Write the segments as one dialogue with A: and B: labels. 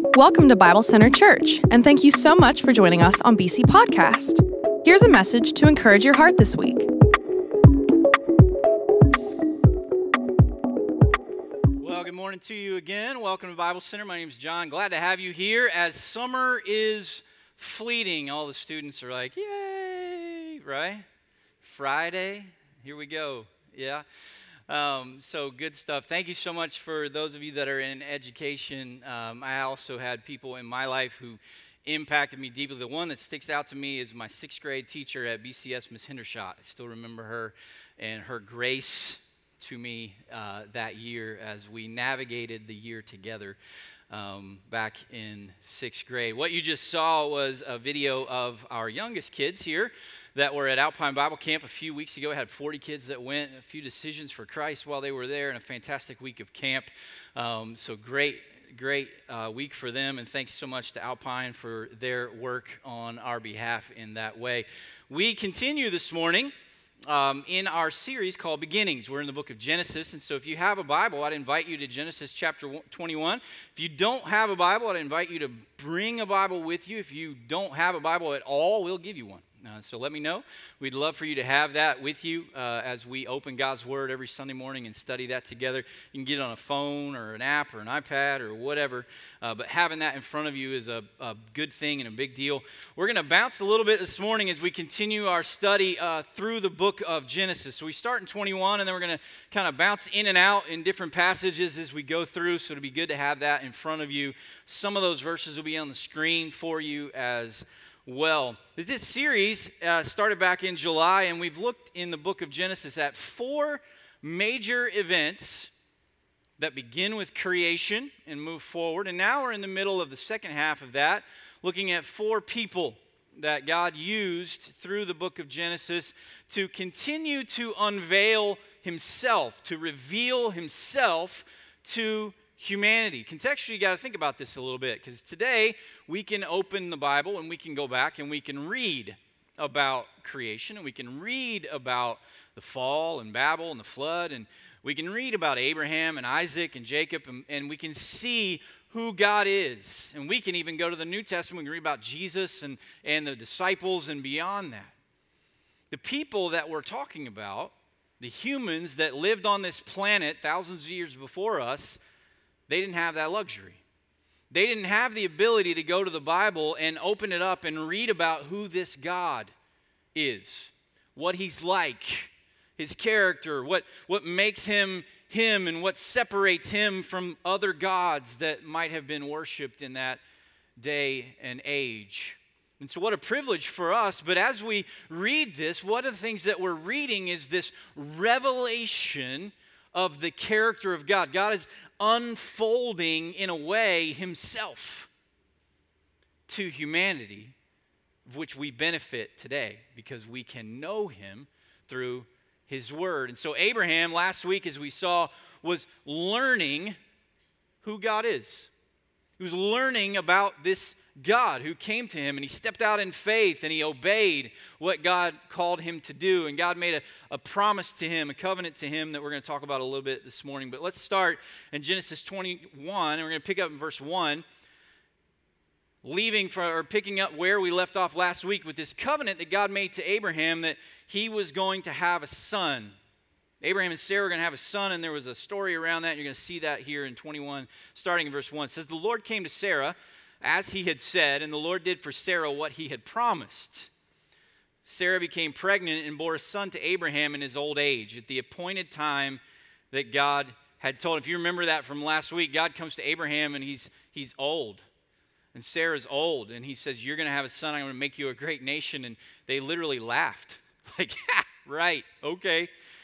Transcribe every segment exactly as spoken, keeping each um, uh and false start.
A: Welcome to Bible Center Church, and thank you so much for joining us on B C Podcast. Here's a message to encourage your heart this week.
B: Well, good morning to you again. Welcome to Bible Center. My name is John. Glad to have you here as summer is fleeting. All the students are like, yay, right? Friday, here we go. Yeah. Um, so good stuff. Thank you so much for those of you that are in education. Um, I also had people in my life who impacted me deeply. The one that sticks out to me is my sixth grade teacher at B C S, Miss Hendershot. I still remember her and her grace to me uh, that year as we navigated the year together um, back in sixth grade. What you just saw was a video of our youngest kids here that were at Alpine Bible Camp a few weeks ago. I had forty kids that went, a few decisions for Christ while they were there, and a fantastic week of camp. Um, so great, great uh, week for them, and thanks so much to Alpine for their work on our behalf in that way. We continue this morning um, in our series called Beginnings. We're in the book of Genesis, and so if you have a Bible, I'd invite you to Genesis chapter twenty-one. If you don't have a Bible, I'd invite you to bring a Bible with you. If you don't have a Bible at all, we'll give you one. Uh, so let me know. We'd love for you to have that with you uh, as we open God's Word every Sunday morning and study that together. You can get it on a phone or an app or an iPad or whatever, uh, but having that in front of you is a, a good thing and a big deal. We're going to bounce a little bit this morning as we continue our study uh, through the book of Genesis. So we start in twenty-one, and then we're going to kind of bounce in and out in different passages as we go through, so it'll be good to have that in front of you. Some of those verses will be on the screen for you as well. This series uh, started back in July, and we've looked in the book of Genesis at four major events that begin with creation and move forward. And now we're in the middle of the second half of that, looking at four people that God used through the book of Genesis to continue to unveil himself, to reveal himself to humanity. Contextually, you got to think about this a little bit, because today we can open the Bible and we can go back and we can read about creation, and we can read about the fall and Babel and the flood, and we can read about Abraham and Isaac and Jacob, and, and we can see who God is. And we can even go to the New Testament and read about Jesus and, and the disciples and beyond that. The people that we're talking about, the humans that lived on this planet thousands of years before us, they didn't have that luxury. They didn't have the ability to go to the Bible and open it up and read about who this God is, what he's like, his character, what, what makes him him, and what separates him from other gods that might have been worshipped in that day and age. And so what a privilege for us. But as we read this, one of the things that we're reading is this revelation of the character of God. God is unfolding, in a way, himself to humanity, of which we benefit today because we can know him through his word. And so Abraham, last week, as we saw, was learning who God is. He was learning about this God who came to him, and he stepped out in faith, and he obeyed what God called him to do. And God made a, a promise to him, a covenant to him that we're going to talk about a little bit this morning. But let's start in Genesis twenty-one, and we're going to pick up in verse one, leaving for, or picking up where we left off last week with this covenant that God made to Abraham that he was going to have a son. Abraham and Sarah were going to have a son, and there was a story around that. You're going to see that here in twenty-one, starting in verse one. It says, "The Lord came to Sarah as he had said, and the Lord did for Sarah what he had promised. Sarah became pregnant and bore a son to Abraham in his old age, at the appointed time that God had told him." If you remember that from last week, God comes to Abraham, and he's he's old. And Sarah's old, and he says, "You're going to have a son. I'm going to make you a great nation." And they literally laughed. Like, yeah, right, okay.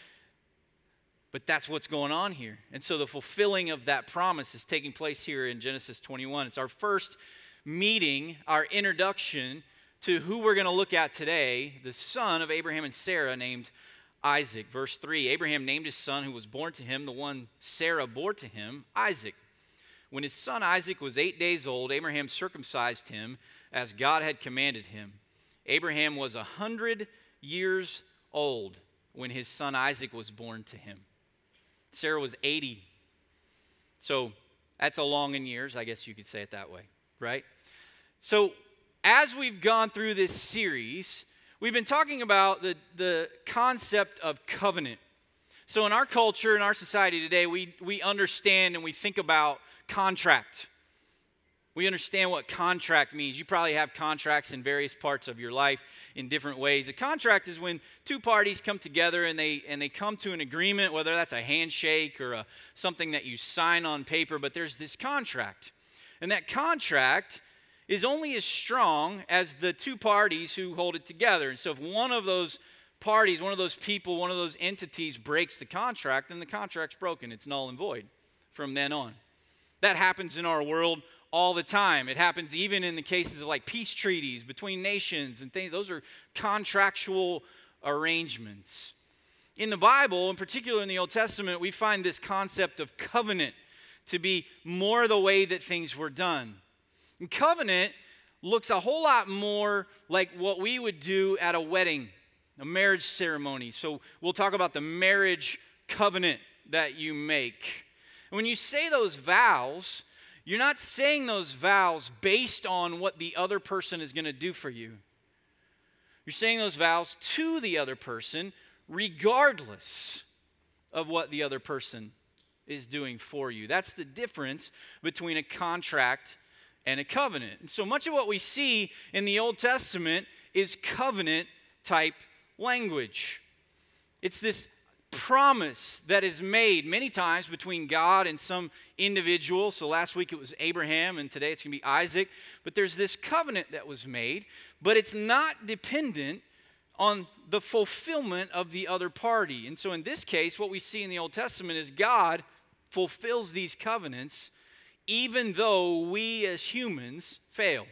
B: But that's what's going on here. And so the fulfilling of that promise is taking place here in Genesis twenty-one. It's our first meeting, our introduction to who we're going to look at today, the son of Abraham and Sarah named Isaac. Verse three, Abraham named his son who was born to him, the one Sarah bore to him, Isaac. When his son Isaac was eight days old, Abraham circumcised him as God had commanded him. Abraham was a hundred years old when his son Isaac was born to him. Sarah was eighty. So That's a long in years, I guess you could say it that way, right? So as we've gone through this series, we've been talking about the, the concept of covenant. So in our culture, in our society today, we, we understand and we think about contract. We understand what contract means. You probably have contracts in various parts of your life in different ways. A contract is when two parties come together and they and they come to an agreement, whether that's a handshake or a, something that you sign on paper, but there's this contract. And that contract is only as strong as the two parties who hold it together. And so if one of those parties, one of those people, one of those entities breaks the contract, then the contract's broken. It's null and void from then on. That happens in our world all the time. It happens even in the cases of like peace treaties between nations and things. Those are contractual arrangements. In the Bible, in particular in the Old Testament, we find this concept of covenant to be more the way that things were done. And covenant looks a whole lot more like what we would do at a wedding, a marriage ceremony. So we'll talk about the marriage covenant that you make. And when you say those vows, you're not saying those vows based on what the other person is going to do for you. You're saying those vows to the other person regardless of what the other person is doing for you. That's the difference between a contract and a covenant. And so much of what we see in the Old Testament is covenant type language. It's this promise that is made many times between God and some individual. So last week it was Abraham, and today it's going to be Isaac. But there's this covenant that was made, but it's not dependent on the fulfillment of the other party. And so in this case, what we see in the Old Testament is God fulfills these covenants even though we as humans fail.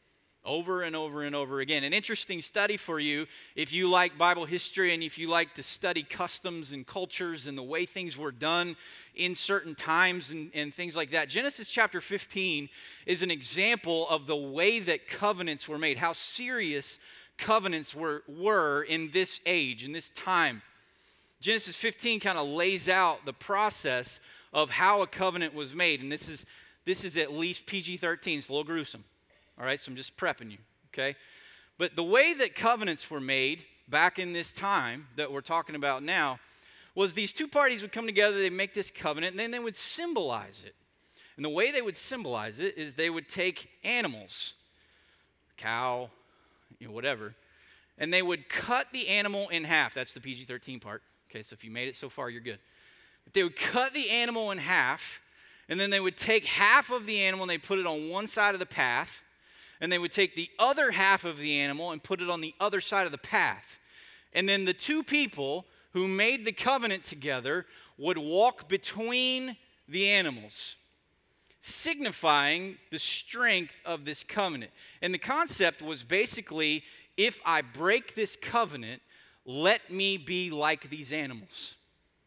B: Over and over and over again. An interesting study for you if you like Bible history and if you like to study customs and cultures and the way things were done in certain times and, and things like that. Genesis chapter fifteen is an example of the way that covenants were made, how serious covenants were, were in this age, in this time. Genesis fifteen kind of lays out the process of how a covenant was made. And this is, this is at least P G thirteen. It's a little gruesome. All right, so I'm just prepping you, okay? But the way that covenants were made back in this time that we're talking about now was these two parties would come together, they'd make this covenant, and then they would symbolize it. And the way they would symbolize it is they would take animals, cow, you know, whatever, and they would cut the animal in half. That's the P G thirteen part. Okay, so if you made it so far, you're good. But they would cut the animal in half, and then they would take half of the animal and they put it on one side of the path, and they would take the other half of the animal and put it on the other side of the path. And then the two people who made the covenant together would walk between the animals, signifying the strength of this covenant. And the concept was basically, if I break this covenant, let me be like these animals.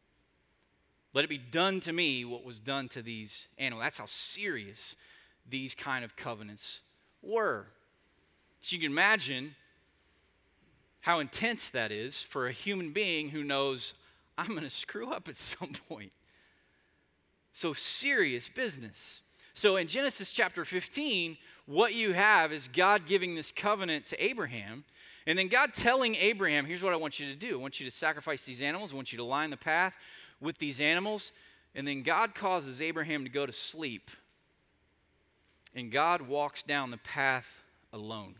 B: Let it be done to me what was done to these animals. That's how serious these kind of covenants were. So you can imagine how intense that is for a human being who knows I'm going to screw up at some point. So serious business. So in Genesis chapter fifteen, what you have is God giving this covenant to Abraham, and then God telling Abraham, here's what I want you to do. I want you to sacrifice these animals. I want you to line the path with these animals. And then God causes Abraham to go to sleep. And God walks down the path alone.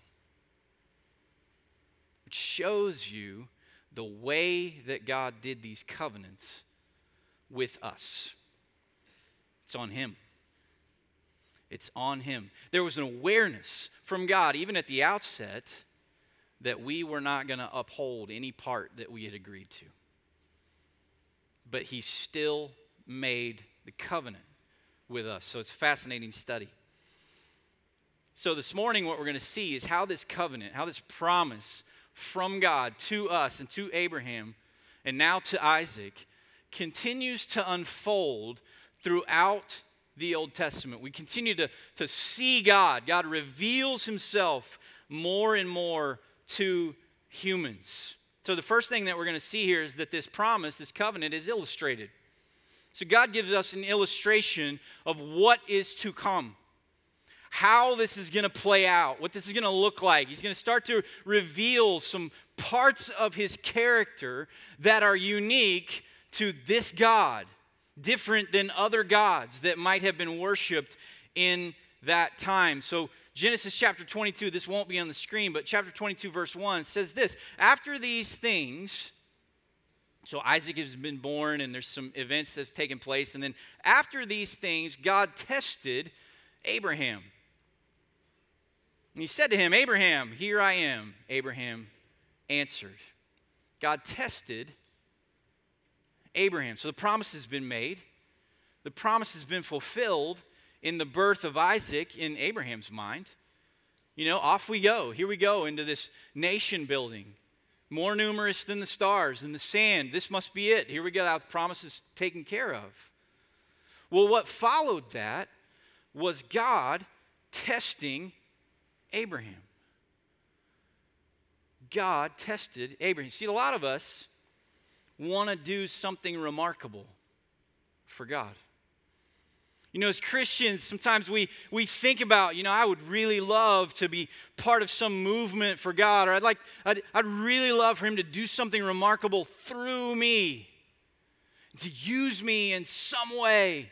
B: Which shows you the way that God did these covenants with us. It's on him. It's on him. There was an awareness from God, even at the outset, that we were not going to uphold any part that we had agreed to. But he still made the covenant with us. So it's a fascinating study. So this morning what we're going to see is how this covenant, how this promise from God to us and to Abraham and now to Isaac continues to unfold throughout the Old Testament. We continue to, to see God. God reveals himself more and more to humans. So the first thing that we're going to see here is that this promise, this covenant, is illustrated. So God gives us an illustration of what is to come, how this is going to play out, what this is going to look like. He's going to start to reveal some parts of his character that are unique to this God, different than other gods that might have been worshiped in that time. So Genesis chapter twenty-two, this won't be on the screen, but chapter twenty-two verse one says this: after these things, so Isaac has been born and there's some events that's taken place, and then after these things, God tested Abraham. And he said to him, Abraham, here I am. Abraham answered. God tested Abraham. So the promise has been made. The promise has been fulfilled in the birth of Isaac in Abraham's mind. You know, off we go. Here we go into this nation building. More numerous than the stars and the sand. This must be it. Here we go. The promise is taken care of. Well, what followed that was God testing Abraham. God tested Abraham. See, a lot of us want to do something remarkable for God. You know, as Christians, sometimes we, we think about, you know, I would really love to be part of some movement for God, or I'd like, I'd, I'd really love for him to do something remarkable through me, to use me in some way.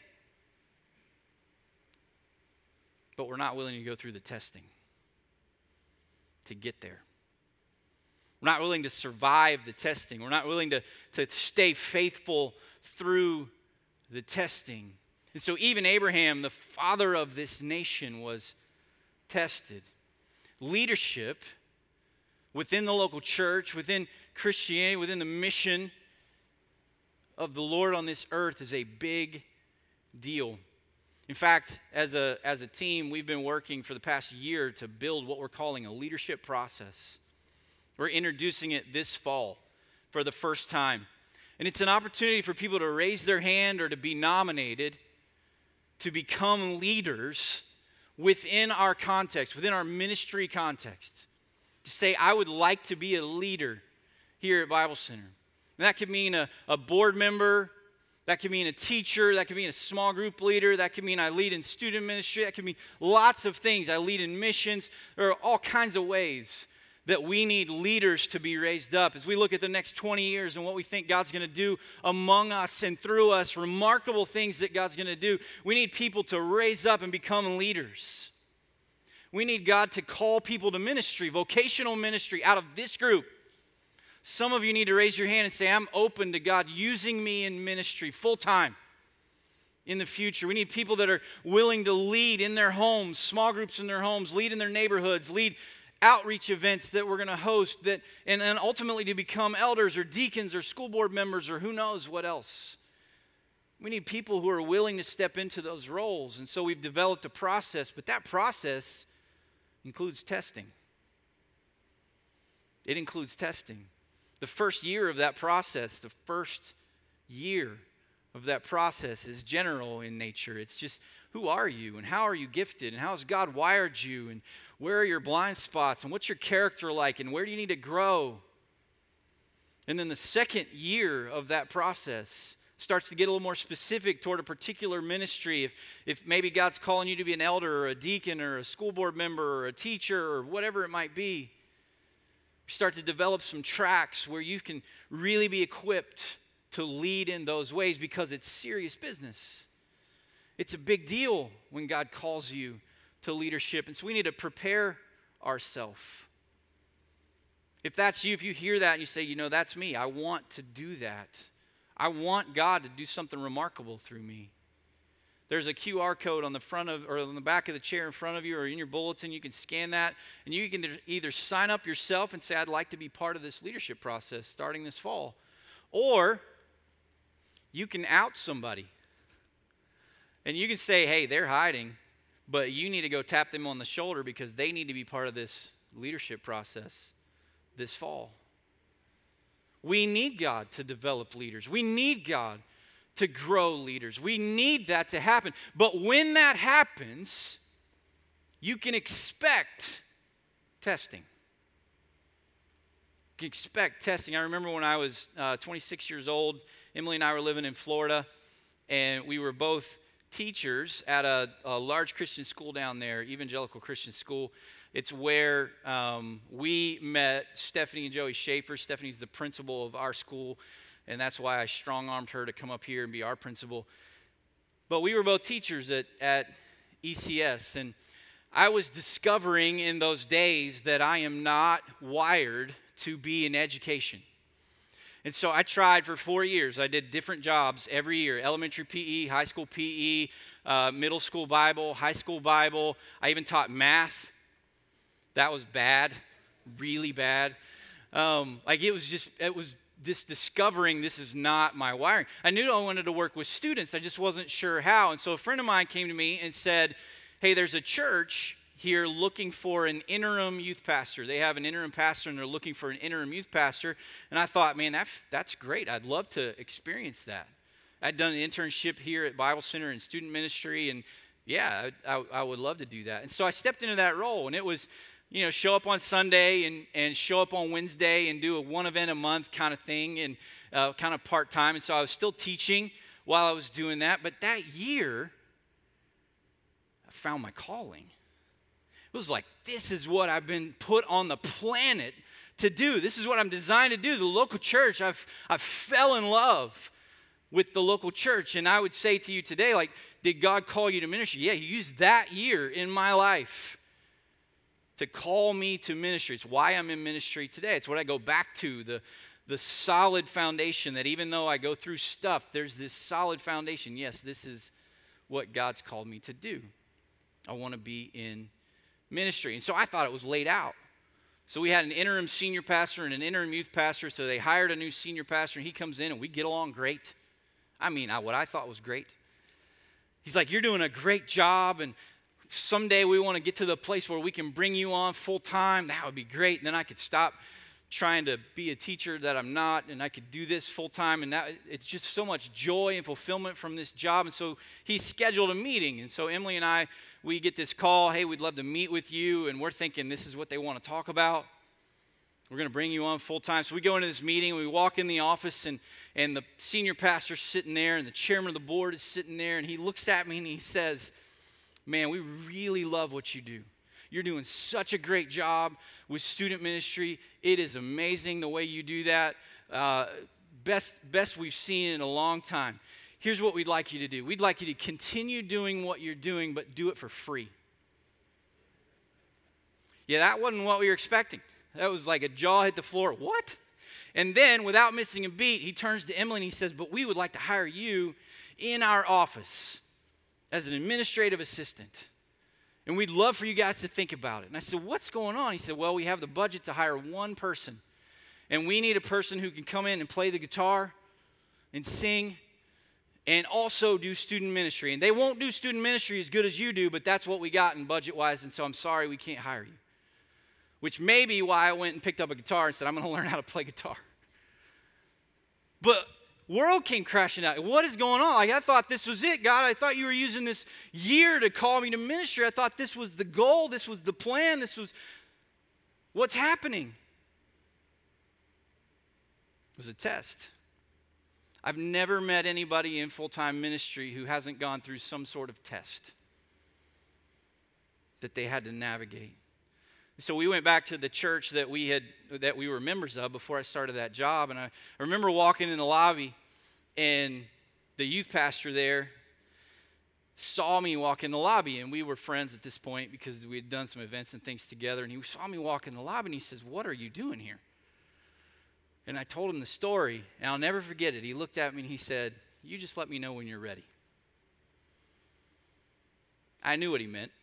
B: But we're not willing to go through the testing to get there. We're not willing to survive the testing. We're not willing to, to stay faithful through the testing. And so even Abraham, the father of this nation, was tested. Leadership within the local church, within Christianity, within the mission of the Lord on this earth is a big deal. In fact, as a, as a team, we've been working for the past year to build what we're calling a leadership process. We're introducing it this fall for the first time. And it's an opportunity for people to raise their hand or to be nominated to become leaders within our context, within our ministry context. To say, I would like to be a leader here at Bible Center. And that could mean a, a board member. That could mean a teacher. That could mean a small group leader. That could mean I lead in student ministry. That could mean lots of things. I lead in missions. There are all kinds of ways that we need leaders to be raised up. As we look at the next twenty years and what we think God's going to do among us and through us, remarkable things that God's going to do, we need people to raise up and become leaders. We need God to call people to ministry, vocational ministry out of this group. Some of you need to raise your hand and say, I'm open to God using me in ministry full time in the future. We need people that are willing to lead in their homes, small groups in their homes, lead in their neighborhoods, lead outreach events that we're going to host, that and, and ultimately to become elders or deacons or school board members or who knows what else. We need people who are willing to step into those roles. And so we've developed a process, but that process includes testing. It includes testing. The first year of that process, the first year of that process is general in nature. It's just, who are you and how are you gifted and how has God wired you and where are your blind spots and what's your character like and where do you need to grow? And then the second year of that process starts to get a little more specific toward a particular ministry. If, if maybe God's calling you to be an elder or a deacon or a school board member or a teacher or whatever it might be, you start to develop some tracks where you can really be equipped to lead in those ways because it's serious business. It's a big deal when God calls you to leadership. And so we need to prepare ourselves. If that's you, if you hear that and you say, you know, that's me, I want to do that. I want God to do something remarkable through me. There's a Q R code on the front of, or on the back of the chair in front of you, or in your bulletin. You can scan that, and you can either sign up yourself and say, I'd like to be part of this leadership process starting this fall. Or you can out somebody. And you can say, hey, they're hiding, but you need to go tap them on the shoulder because they need to be part of this leadership process this fall. We need God to develop leaders. We need God to grow leaders. We need that to happen. But when that happens, you can expect testing. You can expect testing. I remember when I was uh, twenty-six years old, Emily and I were living in Florida, and we were both teachers at a, a large Christian school down there, Evangelical Christian School. It's where um, we met Stephanie and Joey Schaefer. Stephanie's the principal of our school, and that's why I strong-armed her to come up here and be our principal. But we were both teachers at, at E C S, and I was discovering in those days that I am not wired to be in education. And so I tried for four years. I did different jobs every year: elementary P E, high school P E, uh, middle school Bible, high school Bible. I even taught math. That was bad, really bad. Um, like it was just, it was just discovering this is not my wiring. I knew I wanted to work with students. I just wasn't sure how. And so a friend of mine came to me and said, hey, there's a church here looking for an interim youth pastor. They have an interim pastor and they're looking for an interim youth pastor. And I thought, man, that, that's great. I'd love to experience that. I'd done an internship here at Bible Center in student ministry, and yeah, I, I, I would love to do that. And so I stepped into that role, and it was, you know, show up on Sunday and, and show up on Wednesday and do a one event a month kind of thing, and uh, kind of part-time. And so I was still teaching while I was doing that. But that year, I found my calling. It was like, this is what I've been put on the planet to do. This is what I'm designed to do. The local church, I've, I've fell in love with the local church. And I would say to you today, like, did God call you to ministry? Yeah, he used that year in my life to call me to ministry. It's why I'm in ministry today. It's what I go back to, the, the solid foundation that even though I go through stuff, there's this solid foundation. Yes, this is what God's called me to do. I want to be in ministry. And so I thought it was laid out. So we had an interim senior pastor and an interim youth pastor. So they hired a new senior pastor, and he comes in, and we get along great. I mean, I, what I thought was great. He's like, you're doing a great job, and someday we want to get to the place where we can bring you on full time. That would be great. And then I could stop trying to be a teacher that I'm not, and I could do this full time. And that, it's just so much joy and fulfillment from this job. And so he scheduled a meeting. And so Emily and I, we get this call, hey, we'd love to meet with you. And we're thinking this is what they want to talk about. We're going to bring you on full time. So we go into this meeting, and we walk in the office, and, and the senior pastor's sitting there, and the chairman of the board is sitting there, and he looks at me and he says, man, we really love what you do. You're doing such a great job with student ministry. It is amazing the way you do that. Uh, best, best we've seen in a long time. Here's what we'd like you to do. We'd like you to continue doing what you're doing, but do it for free. Yeah, that wasn't what we were expecting. That was like a jaw hit the floor. What? And then, without missing a beat, he turns to Emily and he says, but we would like to hire you in our office as an administrative assistant. And we'd love for you guys to think about it. And I said, what's going on? He said, well, we have the budget to hire one person. And we need a person who can come in and play the guitar and sing and also do student ministry. And they won't do student ministry as good as you do, but that's what we got in budget-wise, and so I'm sorry we can't hire you. Which may be why I went and picked up a guitar and said, I'm going to learn how to play guitar. But world came crashing out. What is going on? Like, I thought this was it, God. I thought you were using this year to call me to ministry. I thought this was the goal. This was the plan. This was what's happening. It was a test. I've never met anybody in full-time ministry who hasn't gone through some sort of test that they had to navigate. So we went back to the church that we had that we were members of before I started that job, and I remember walking in the lobby, and the youth pastor there saw me walk in the lobby, and we were friends at this point because we had done some events and things together, and he saw me walk in the lobby, and he says, what are you doing here? And I told him the story, and I'll never forget it. He looked at me and he said, you just let me know when you're ready. I knew what he meant.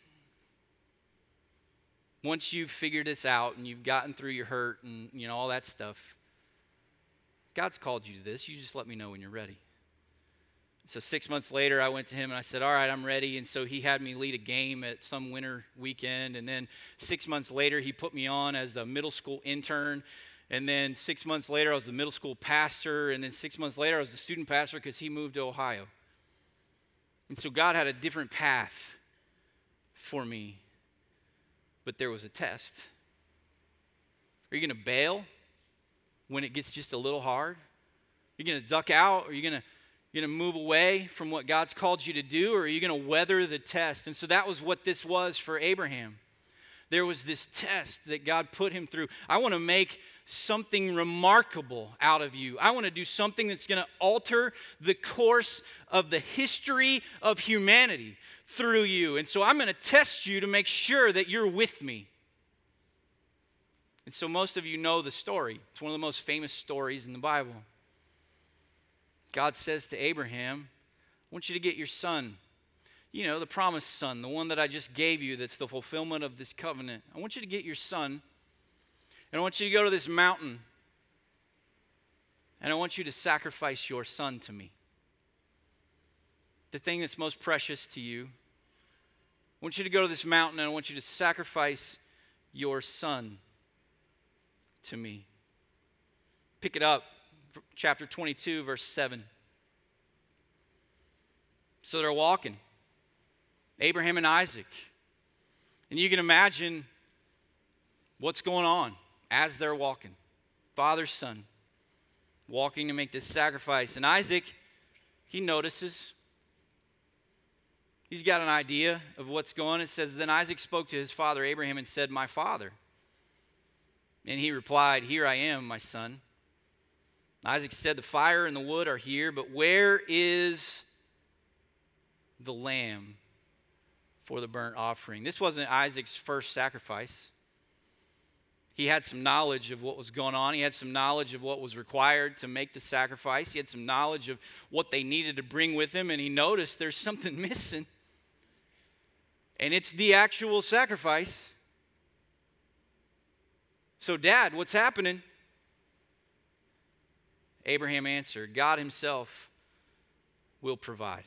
B: Once you've figured this out and you've gotten through your hurt and, you know, all that stuff, God's called you to this. You just let me know when you're ready. So six months later, I went to him and I said, all right, I'm ready. And so he had me lead a game at some winter weekend. And then six months later, he put me on as a middle school intern. And then six months later, I was the middle school pastor. And then six months later, I was the student pastor because he moved to Ohio. And so God had a different path for me. But there was a test. Are you going to bail when it gets just a little hard? Are you going to duck out? Or are you going to You going to move away from what God's called you to do, or are you going to weather the test? And so that was what this was for Abraham. There was this test that God put him through. I want to make something remarkable out of you. I want to do something that's going to alter the course of the history of humanity through you. And so I'm going to test you to make sure that you're with me. And so most of you know the story. It's one of the most famous stories in the Bible. God says to Abraham, I want you to get your son, you know, the promised son, the one that I just gave you that's the fulfillment of this covenant. I want you to get your son, and I want you to go to this mountain, and I want you to sacrifice your son to me. The thing that's most precious to you. I want you to go to this mountain, and I want you to sacrifice your son to me. Pick it up. Chapter twenty-two, verse seven. So they're walking, Abraham and Isaac. And you can imagine what's going on as they're walking. Father, son, walking to make this sacrifice. And Isaac, he notices. He's got an idea of what's going on. It says, then Isaac spoke to his father Abraham and said, my father. And he replied, here I am, my son. Isaac said, the fire and the wood are here, but where is the lamb for the burnt offering? This wasn't Isaac's first sacrifice. He had some knowledge of what was going on. He had some knowledge of what was required to make the sacrifice. He had some knowledge of what they needed to bring with him, and he noticed there's something missing. And it's the actual sacrifice. So, Dad, what's happening? Abraham answered, God himself will provide.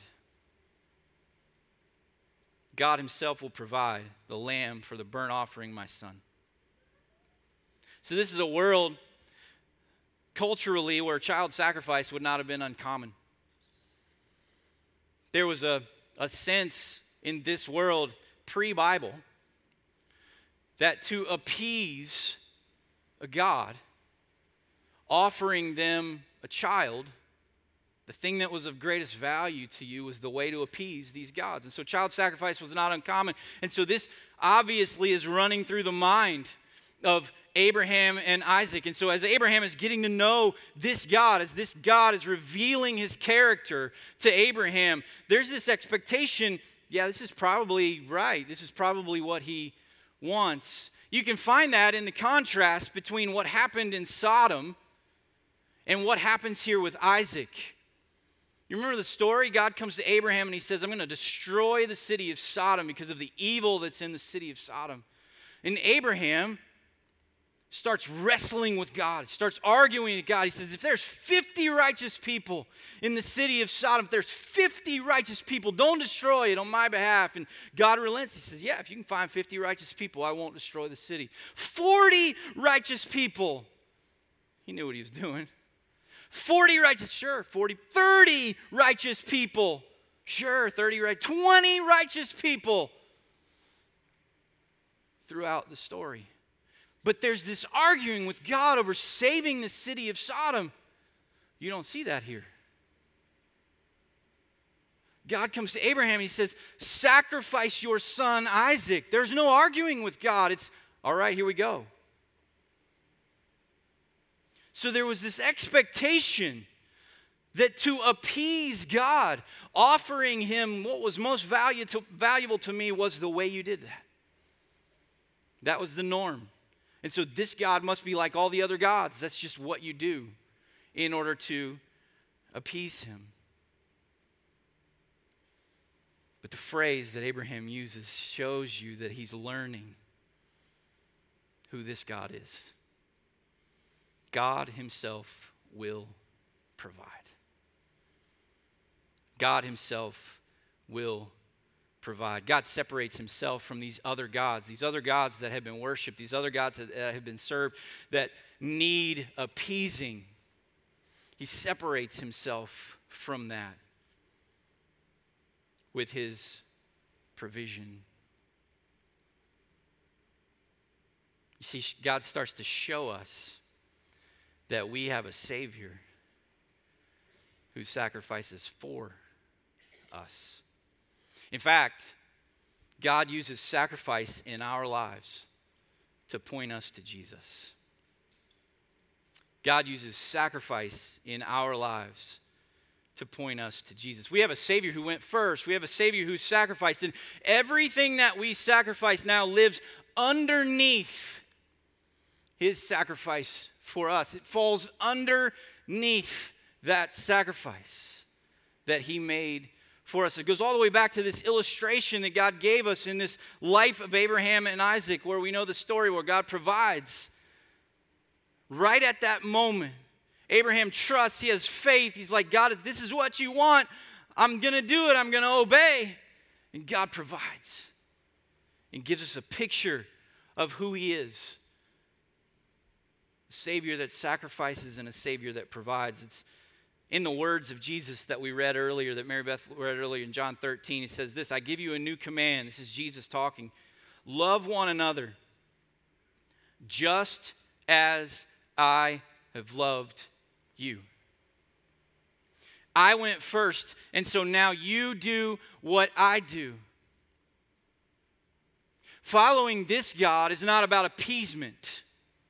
B: God himself will provide the lamb for the burnt offering, my son. So this is a world culturally where child sacrifice would not have been uncommon. There was a, a sense in this world pre-Bible that to appease a God, offering them a child, the thing that was of greatest value to you was the way to appease these gods. And so child sacrifice was not uncommon. And so this obviously is running through the mind of Abraham and Isaac. And so as Abraham is getting to know this God, as this God is revealing his character to Abraham, there's this expectation, yeah, this is probably right. This is probably what he wants. You can find that in the contrast between what happened in Sodom and what happens here with Isaac. You remember the story? God comes to Abraham and he says, I'm going to destroy the city of Sodom because of the evil that's in the city of Sodom. And Abraham starts wrestling with God, starts arguing with God. He says, if there's fifty righteous people in the city of Sodom, if there's fifty righteous people, don't destroy it on my behalf. And God relents. He says, yeah, if you can find fifty righteous people, I won't destroy the city. forty righteous people. He knew what he was doing. forty righteous, sure, forty, thirty righteous people, sure, thirty right, twenty righteous people throughout the story. But there's this arguing with God over saving the city of Sodom. You don't see that here. God comes to Abraham and he says, sacrifice your son Isaac. There's no arguing with God. It's, all right, here we go. So there was this expectation that to appease God, offering him what was most value to, valuable to me was the way you did that. That was the norm. And so this God must be like all the other gods. That's just what you do in order to appease him. But the phrase that Abraham uses shows you that he's learning who this God is. God himself will provide. God himself will provide. God separates himself from these other gods, these other gods that have been worshiped, these other gods that have been served that need appeasing. He separates himself from that with his provision. You see, God starts to show us that we have a Savior who sacrifices for us. In fact, God uses sacrifice in our lives to point us to Jesus. God uses sacrifice in our lives to point us to Jesus. We have a Savior who went first. We have a Savior who sacrificed. And everything that we sacrifice now lives underneath his sacrifice for us. It falls underneath that sacrifice that he made for us. It goes all the way back to this illustration that God gave us in this life of Abraham and Isaac, where we know the story where God provides. Right at that moment, Abraham trusts, he has faith. He's like, God, if this is what you want, I'm going to do it. I'm going to obey. And God provides and gives us a picture of who he is. A Savior that sacrifices and a Savior that provides. It's in the words of Jesus that we read earlier, that Mary Beth read earlier in John thirteen. He says this, I give you a new command. This is Jesus talking. Love one another just as I have loved you. I went first, and so now you do what I do. Following this God is not about appeasement.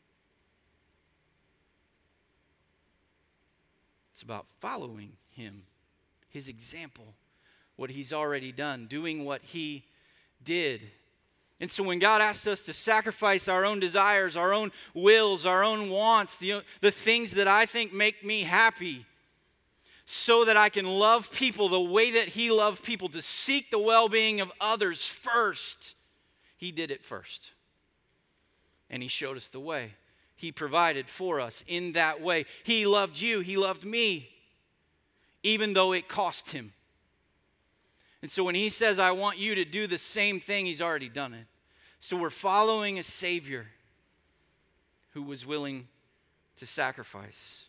B: It's about following him, his example, what he's already done, doing what he did. And so when God asks us to sacrifice our own desires, our own wills, our own wants, the, the things that I think make me happy, so that I can love people the way that he loved people, to seek the well-being of others first, he did it first. And he showed us the way. He provided for us in that way. He loved you. He loved me, even though it cost him. And so when he says, I want you to do the same thing, he's already done it. So we're following a Savior who was willing to sacrifice.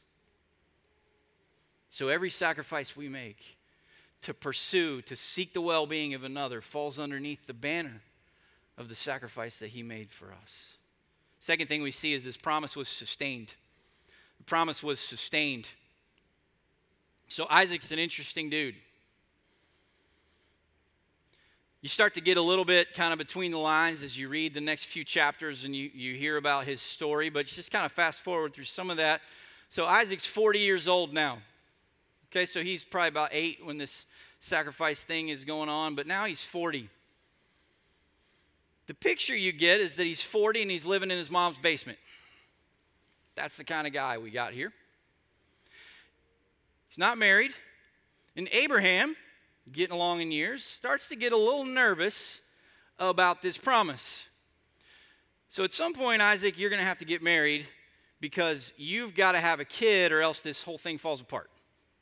B: So every sacrifice we make to pursue, to seek the well-being of another, falls underneath the banner of the sacrifice that he made for us. Second thing we see is this promise was sustained. The promise was sustained. So Isaac's an interesting dude. You start to get a little bit kind of between the lines as you read the next few chapters and you, you hear about his story, but just kind of fast forward through some of that. So Isaac's forty years old now. Okay, so he's probably about eight when this sacrifice thing is going on, but now he's forty. The picture you get is that he's forty and he's living in his mom's basement. That's the kind of guy we got here. He's not married. And Abraham, getting along in years, starts to get a little nervous about this promise. So at some point, Isaac, you're going to have to get married because you've got to have a kid or else this whole thing falls apart.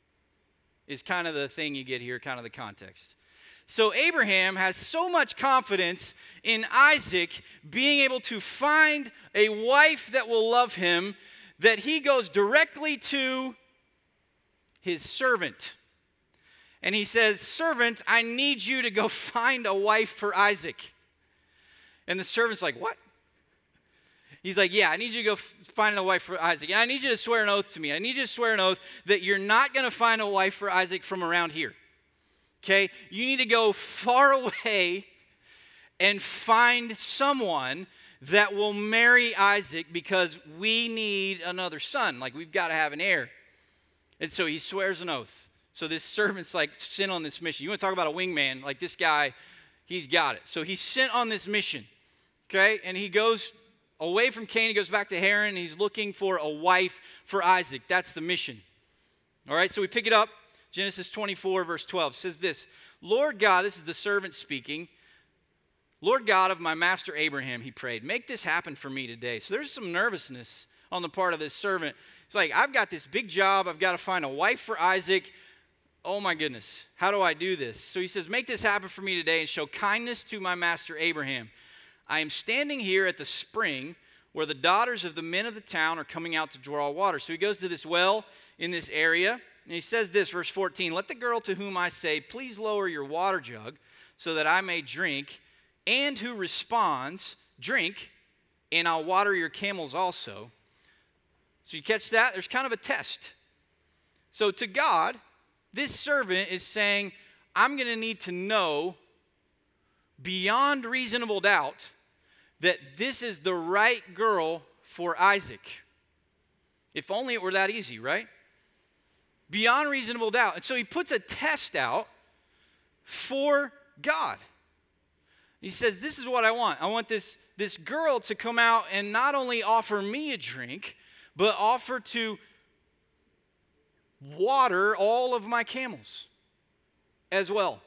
B: Is kind of the thing you get here, kind of the context. So Abraham has so much confidence in Isaac being able to find a wife that will love him that he goes directly to his servant. And he says, servant, I need you to go find a wife for Isaac. And the servant's like, what? He's like, yeah, I need you to go f- find a wife for Isaac. And I need you to swear an oath to me. I need you to swear an oath that you're not going to find a wife for Isaac from around here. Okay? You need to go far away and find someone that will marry Isaac because we need another son. Like, we've got to have an heir. And so he swears an oath. So this servant's like sent on this mission. You want to talk about a wingman? Like, this guy, he's got it. So he's sent on this mission. Okay? And he goes away from Canaan, he goes back to Haran, and he's looking for a wife for Isaac. That's the mission. All right, so we pick it up. Genesis twenty-four, verse twelve says this, Lord God, this is the servant speaking, Lord God of my master Abraham, he prayed, make this happen for me today. So there's some nervousness on the part of this servant. It's like, I've got this big job. I've got to find a wife for Isaac. Oh my goodness, how do I do this? So he says, make this happen for me today and show kindness to my master Abraham. I am standing here at the spring where the daughters of the men of the town are coming out to draw water. So he goes to this well in this area, and he says this, verse fourteen, let the girl to whom I say, please lower your water jug so that I may drink, and who responds, drink, and I'll water your camels also. So you catch that? There's kind of a test. So to God, this servant is saying, I'm going to need to know beyond reasonable doubt that this is the right girl for Isaac. If only it were that easy, right? Beyond reasonable doubt. And so he puts a test out for God. He says, this is what I want. I want this, this girl to come out and not only offer me a drink, but offer to water all of my camels as well.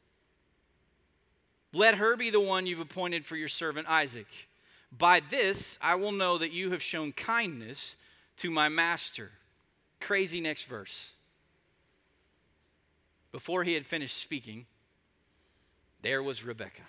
B: Let her be the one you've appointed for your servant Isaac. By this I will know that you have shown kindness to my master. Crazy next verse. Before he had finished speaking, there was Rebekah.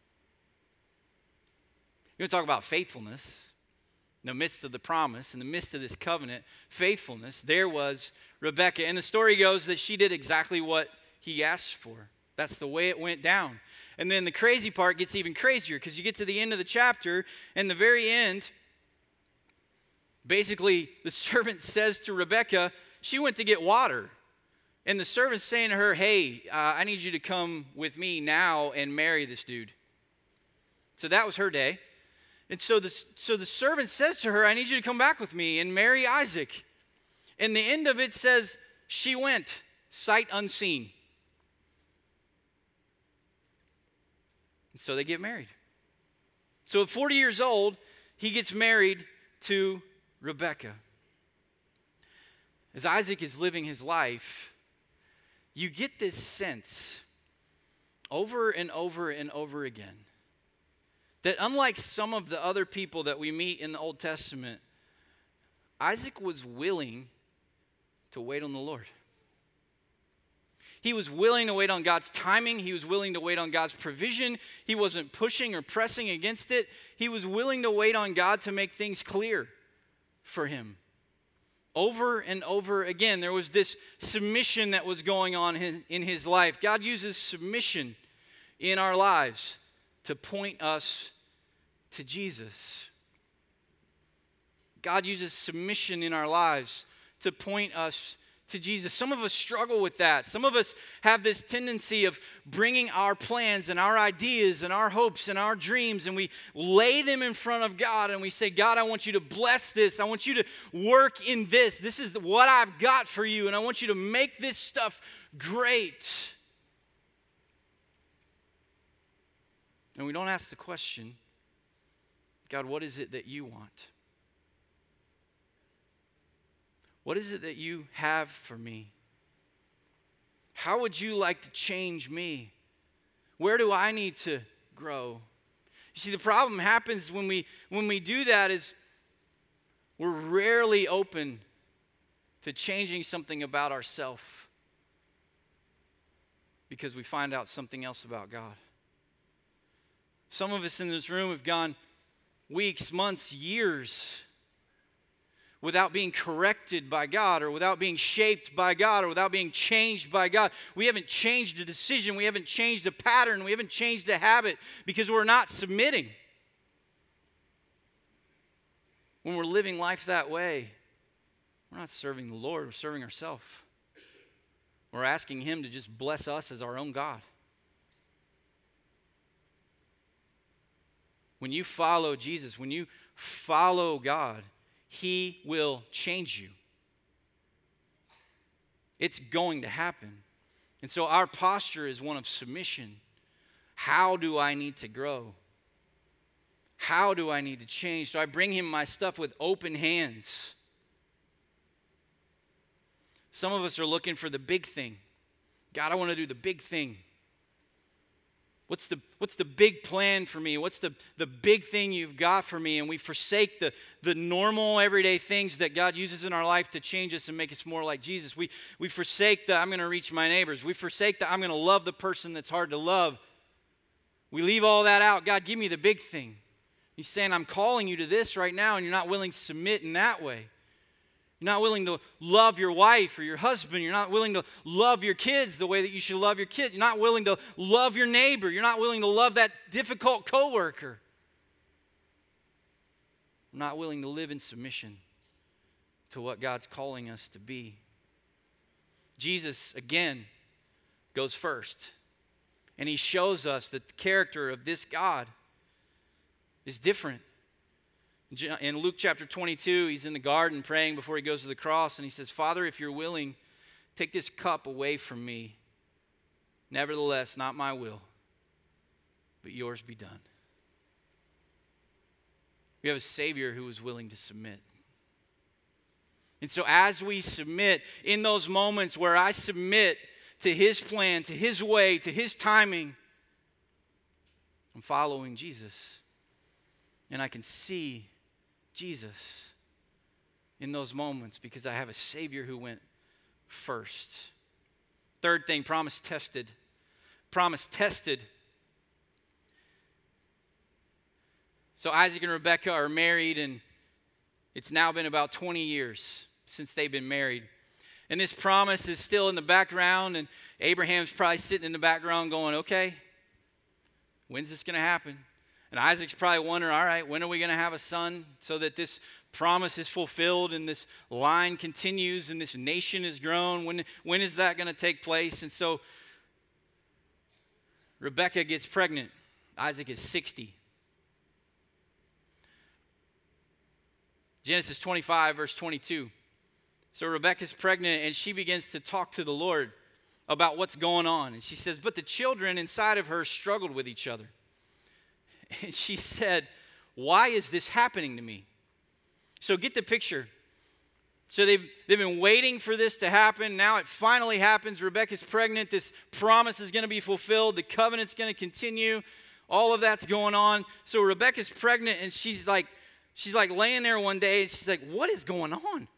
B: You want to talk about faithfulness? In the midst of the promise, in the midst of this covenant, faithfulness, there was Rebekah. And the story goes that she did exactly what he asked for. That's the way it went down. And then the crazy part gets even crazier because you get to the end of the chapter, and the very end, basically the servant says to Rebekah, she went to get water. And the servant's saying to her, hey, uh, I need you to come with me now and marry this dude. So that was her day. And so the, so the servant says to her, I need you to come back with me and marry Isaac. And the end of it says, she went, sight unseen. And so they get married. So at forty years old, he gets married to Rebekah. As Isaac is living his life, you get this sense over and over and over again that unlike some of the other people that we meet in the Old Testament, Isaac was willing to wait on the Lord. He was willing to wait on God's timing. He was willing to wait on God's provision. He wasn't pushing or pressing against it. He was willing to wait on God to make things clear for him. Over and over again, there was this submission that was going on in, in his life. God uses submission in our lives to point us to Jesus. God uses submission in our lives to point us to Jesus. Some of us struggle with that. Some of us have this tendency of bringing our plans and our ideas and our hopes and our dreams, and we lay them in front of God and we say, God, I want you to bless this. I want you to work in this. This is what I've got for you, and I want you to make this stuff great. And we don't ask the question, God, what is it that you want? What is it that you have for me? How would you like to change me? Where do I need to grow? You see, the problem happens when we when we do that is we're rarely open to changing something about ourselves because we find out something else about God. Some of us in this room have gone weeks, months, years without being corrected by God, or without being shaped by God, or without being changed by God. We haven't changed a decision. We haven't changed a pattern. We haven't changed a habit because we're not submitting. When we're living life that way, we're not serving the Lord. We're serving ourselves. We're asking Him to just bless us as our own God. When you follow Jesus, when you follow God, He will change you. It's going to happen. And so our posture is one of submission. How do I need to grow? How do I need to change? So I bring Him my stuff with open hands. Some of us are looking for the big thing. God, I want to do the big thing. What's the, what's the big plan for me? What's the, the big thing you've got for me? And we forsake the, the normal, everyday things that God uses in our life to change us and make us more like Jesus. We, we forsake the, I'm going to reach my neighbors. We forsake the, I'm going to love the person that's hard to love. We leave all that out. God, give me the big thing. He's saying, I'm calling you to this right now, and you're not willing to submit in that way. You're not willing to love your wife or your husband. You're not willing to love your kids the way that you should love your kids. You're not willing to love your neighbor. You're not willing to love that difficult coworker. You're not willing to live in submission to what God's calling us to be. Jesus, again, goes first. And he shows us that the character of this God is different. In Luke chapter twenty-two, he's in the garden praying before he goes to the cross, and he says, Father, if you're willing, take this cup away from me. Nevertheless, not my will, but yours be done. We have a Savior who was willing to submit. And so as we submit, in those moments where I submit to his plan, to his way, to his timing, I'm following Jesus. And I can see Jesus in those moments because I have a Savior who went first. Third thing, promise tested. Promise tested. So Isaac and Rebekah are married, and it's now been about twenty years since they've been married. And this promise is still in the background, and Abraham's probably sitting in the background going, okay, when's this going to happen? And Isaac's probably wondering, all right, when are we going to have a son so that this promise is fulfilled and this line continues and this nation is grown? When, when is that going to take place? And so Rebekah gets pregnant. Isaac is sixty. Genesis twenty-five, verse twenty-two. So Rebekah's pregnant, and she begins to talk to the Lord about what's going on. And she says, but the children inside of her struggled with each other. And she said, why is this happening to me? So get the picture. So they've, they've been waiting for this to happen. Now it finally happens. Rebekah's pregnant. This promise is going to be fulfilled. The covenant's going to continue. All of that's going on. So Rebekah's pregnant, and she's like, she's like laying there one day, and she's like, what is going on?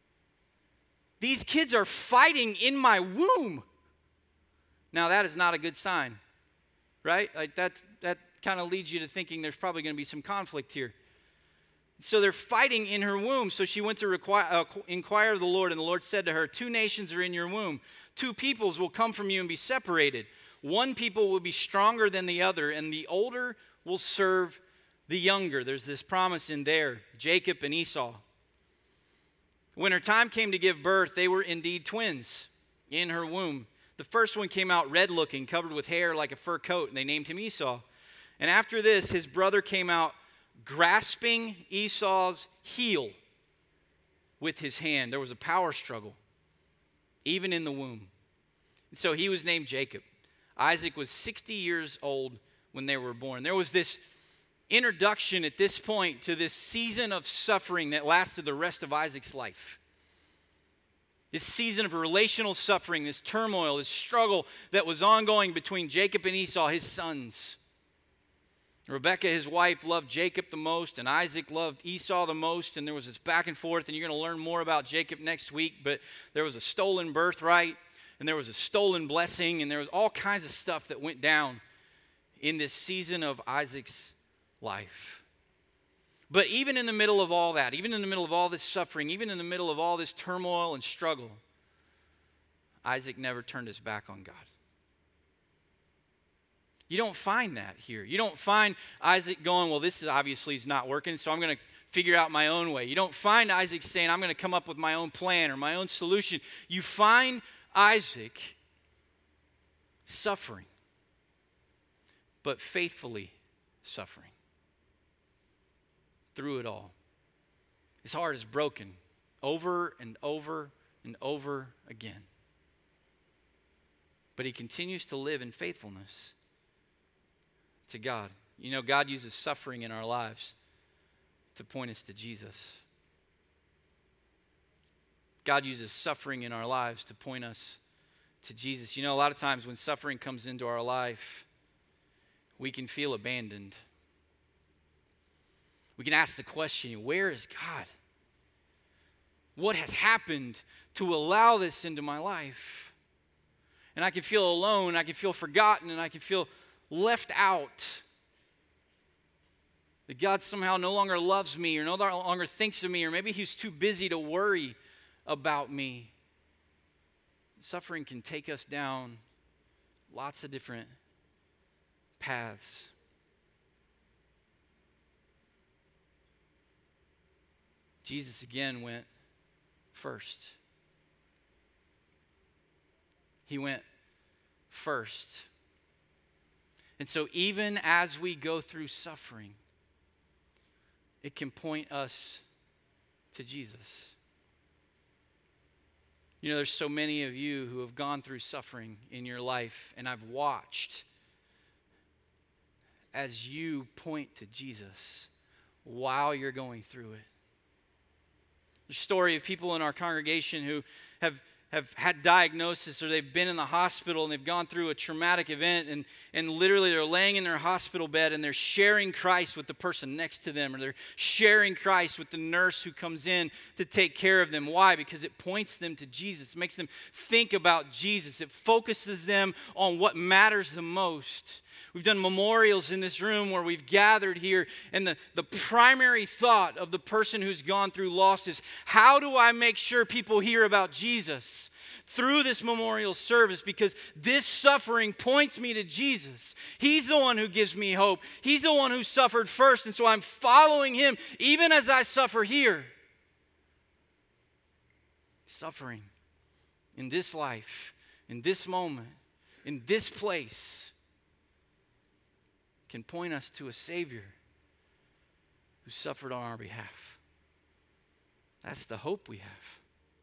B: These kids are fighting in my womb. Now that is not a good sign, right? Like that, that kind of leads you to thinking there's probably going to be some conflict here. So they're fighting in her womb. So she went to require, uh, inquire of the Lord, and the Lord said to her, two nations are in your womb. Two peoples will come from you and be separated. One people will be stronger than the other, and the older will serve the younger. There's this promise in there, Jacob and Esau. When her time came to give birth, they were indeed twins in her womb. The first one came out red-looking, covered with hair like a fur coat, and they named him Esau. And after this, his brother came out grasping Esau's heel with his hand. There was a power struggle, even in the womb. And so he was named Jacob. Isaac was sixty years old when they were born. There was this introduction at this point to this season of suffering that lasted the rest of Isaac's life. This season of relational suffering, this turmoil, this struggle that was ongoing between Jacob and Esau, his sons. Rebekah, his wife, loved Jacob the most, and Isaac loved Esau the most, and there was this back and forth, and you're going to learn more about Jacob next week, but there was a stolen birthright, and there was a stolen blessing, and there was all kinds of stuff that went down in this season of Isaac's life. But even in the middle of all that, even in the middle of all this suffering, even in the middle of all this turmoil and struggle, Isaac never turned his back on God. You don't find that here. You don't find Isaac going, well, this is obviously is not working, so I'm going to figure out my own way. You don't find Isaac saying, I'm going to come up with my own plan or my own solution. You find Isaac suffering, but faithfully suffering through it all. His heart is broken over and over and over again. But he continues to live in faithfulness to God. You know, God uses suffering in our lives to point us to Jesus. God uses suffering in our lives to point us to Jesus. You know, a lot of times when suffering comes into our life, we can feel abandoned. We can ask the question, where is God? What has happened to allow this into my life? And I can feel alone, I can feel forgotten, and I can feel left out. That God somehow no longer loves me or no longer thinks of me, or maybe he's too busy to worry about me. Suffering can take us down lots of different paths. Jesus again went first. He went first. And so even as we go through suffering, it can point us to Jesus. You know, there's so many of you who have gone through suffering in your life, and I've watched as you point to Jesus while you're going through it. There's a story of people in our congregation who have have had diagnosis, or they've been in the hospital and they've gone through a traumatic event, and, and literally they're laying in their hospital bed and they're sharing Christ with the person next to them, or they're sharing Christ with the nurse who comes in to take care of them. Why? Because it points them to Jesus. It makes them think about Jesus. It focuses them on what matters the most. We've done memorials in this room where we've gathered here, and the, the primary thought of the person who's gone through loss is, how do I make sure people hear about Jesus through this memorial service? Because this suffering points me to Jesus. He's the one who gives me hope. He's the one who suffered first, and so I'm following him even as I suffer here. Suffering in this life, in this moment, in this place, can point us to a Savior who suffered on our behalf. That's the hope we have.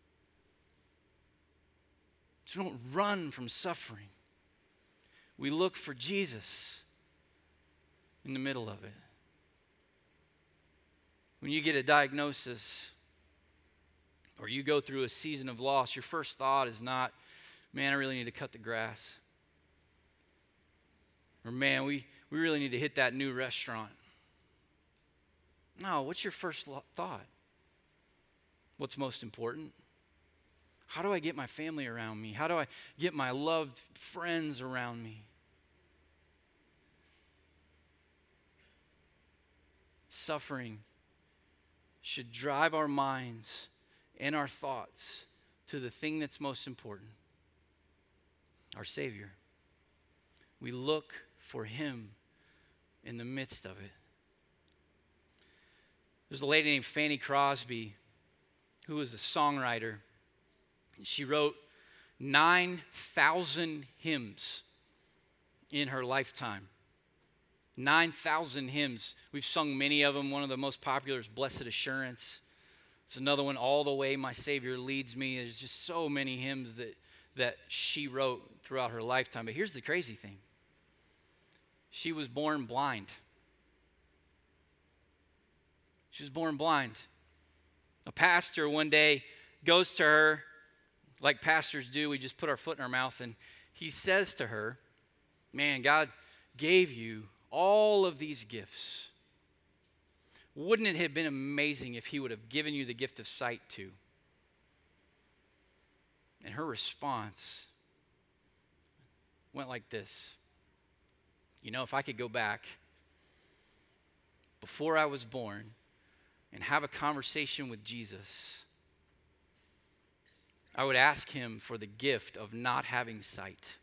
B: So don't run from suffering. We look for Jesus in the middle of it. When you get a diagnosis or you go through a season of loss, your first thought is not, man, I really need to cut the grass. Or, man, we, we really need to hit that new restaurant. No, what's your first thought? What's most important? How do I get my family around me? How do I get my loved friends around me? Suffering should drive our minds and our thoughts to the thing that's most important, our Savior. We look for him in the midst of it. There's a lady named Fanny Crosby who was a songwriter. She wrote nine thousand hymns in her lifetime. nine thousand hymns. We've sung many of them. One of the most popular is Blessed Assurance. There's another one, All the Way My Savior Leads Me. There's just so many hymns that, that she wrote throughout her lifetime. But here's the crazy thing. She was born blind. She was born blind. A pastor one day goes to her, like pastors do, we just put our foot in our mouth, and he says to her, man, God gave you all of these gifts. Wouldn't it have been amazing if he would have given you the gift of sight too? And her response went like this. You know, if I could go back before I was born and have a conversation with Jesus, I would ask him for the gift of not having sight.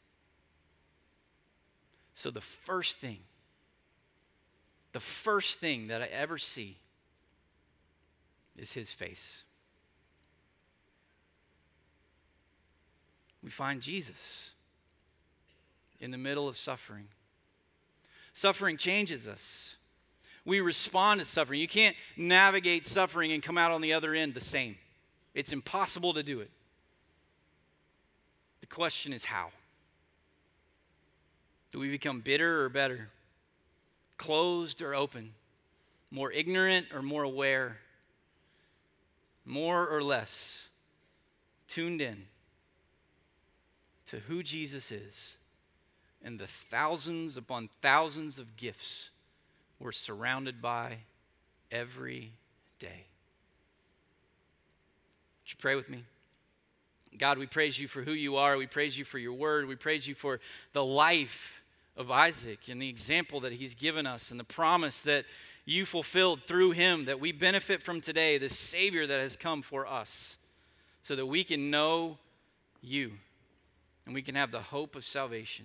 B: So the first thing, the first thing that I ever see is his face. We find Jesus in the middle of suffering. Suffering changes us. We respond to suffering. You can't navigate suffering and come out on the other end the same. It's impossible to do it. The question is how? Do we become bitter or better? Closed or open? More ignorant or more aware? More or less tuned in to who Jesus is and the thousands upon thousands of gifts we're surrounded by every day? Would you pray with me? God, we praise you for who you are. We praise you for your word. We praise you for the life of Isaac and the example that he's given us and the promise that you fulfilled through him that we benefit from today, this Savior that has come for us so that we can know you and we can have the hope of salvation.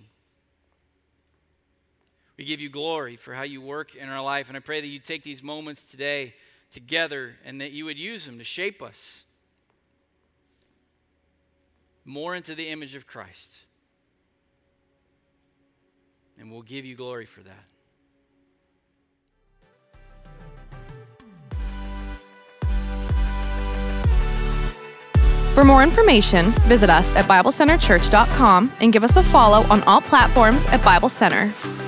B: We give you glory for how you work in our life, and I pray that you take these moments today together and that you would use them to shape us more into the image of Christ. And we'll give you glory for that.
A: For more information, visit us at bible center church dot com and give us a follow on all platforms at Bible Center.